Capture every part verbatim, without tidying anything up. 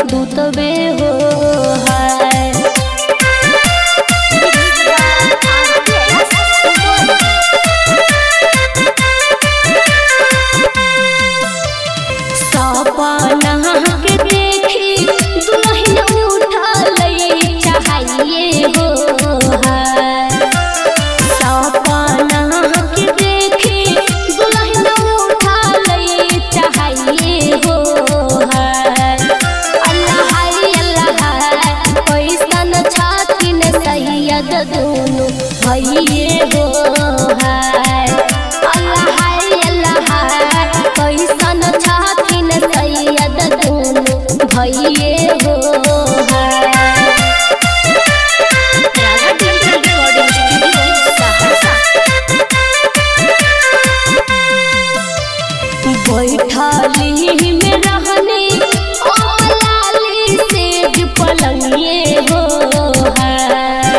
दूतबे हो है। सपना के देखी दुल्हन उठा ले चाहिए हो है। सपना के देखी दुल्हन उठा ले चाहिए हो है। अल्लाह अल्लाह पैसन छातिन सैयद दोनों भइए हो है। अल्लाह अल्लाह पैसन छातिन सैयद दोनों भइए हो है। बैठाली में रहने लाली सेज पलंगिए हो है।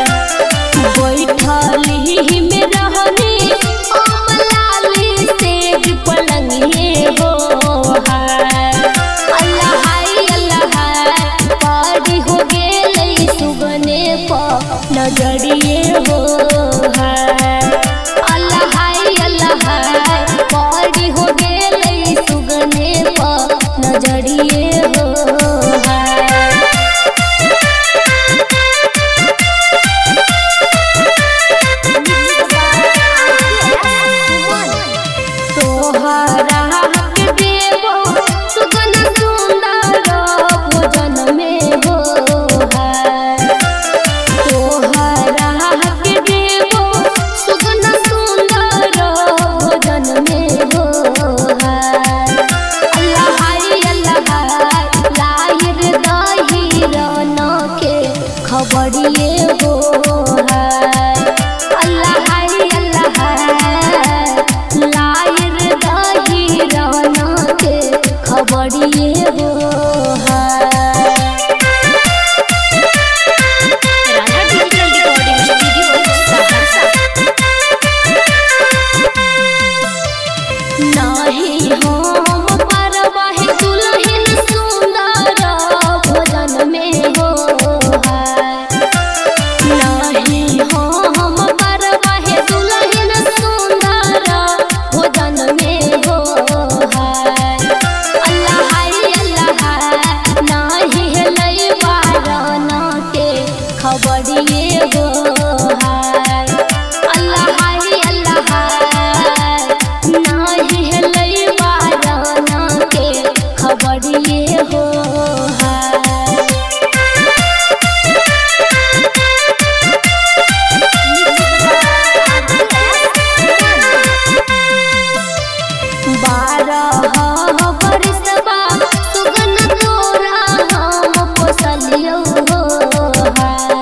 बैठाली में रहने लाली सेज पलंगिए हो है। अल्लाह अल्लाह पारी हो गेले सुगने पर नजरिए हो है। अल्लाह अल्लाह पारी हो गेले सुगने पर नजरिए हो है। तोहरा के देवो सुगन सुंदर भोजन में हो है। तोहरा के देवो सुगन सुंदर भोजन में हो है। अल्लाह अल्लाह लाहिर दही रौना के खबरिए हो है। अल्लाह अल्लाह लाहिर दही रौना के खबरिए हो है। नाही हम परवाह दुल्हन सुंदर भोजन में हो है। नाही हम परवाह दुल्हन सुंदर भोजन में हो है। अल्लाह अल्लाह नाही लई बाराना के खबरिए हो है। अल्लाह अल्लाह नाही लई बाराना के खबरिए हो है। बारह बरसबा सुगन तोरा हम पोसलियो हो है।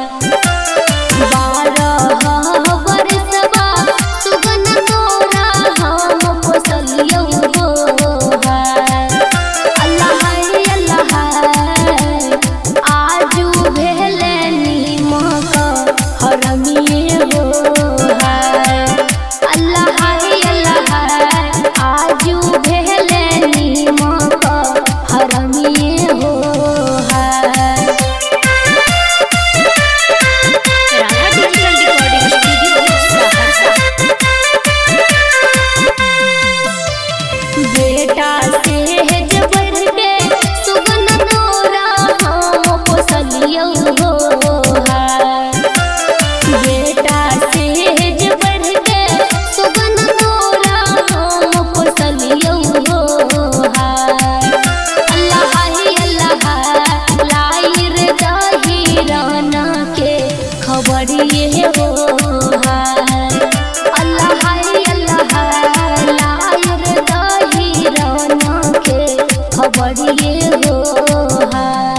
बारह बरसबा सुगन तोरा हम पोसलियो हो है। अल्लाह अल्लाह आजू भेले नीमक हरमिए हो है। अल्लाह अल्लाह आजू भेले नीमक हरमिए हो है। बेटा सेज बढ़ के सुगन तोरा हम पोसलियो हो है। बेटा सेज बढ़ के सुगन तोरा हम पोसलियो हो है। अल्लाह अल्लाह लाहिर दही रौना के खबरिए हो है। अल्लाह अल्लाह लाहिर दही रौना के खबरिए हो है।